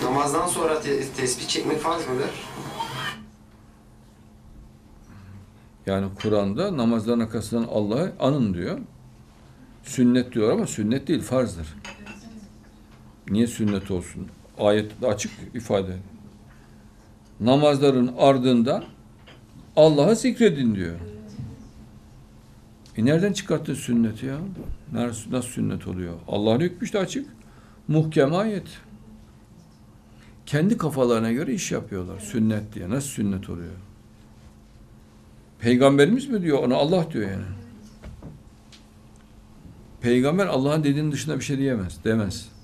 Namazdan sonra tesbih çekmek farz mıdır? Yani Kur'an'da namazların arkasından Allah'ı anın diyor. Sünnet diyor ama sünnet değil, farzdır. Niye sünnet olsun? Ayette açık ifade. Namazların ardından Allah'ı zikredin diyor. Nereden çıkarttın sünneti ya? Nasıl sünnet oluyor? Allah'ın hükmü işte açık. Muhkem ayet. Kendi kafalarına göre iş yapıyorlar. Sünnet diye. Nasıl sünnet oluyor? Peygamberimiz mi diyor? Ona Allah diyor yani. Peygamber Allah'ın dediğinin dışında bir şey diyemez. Demez.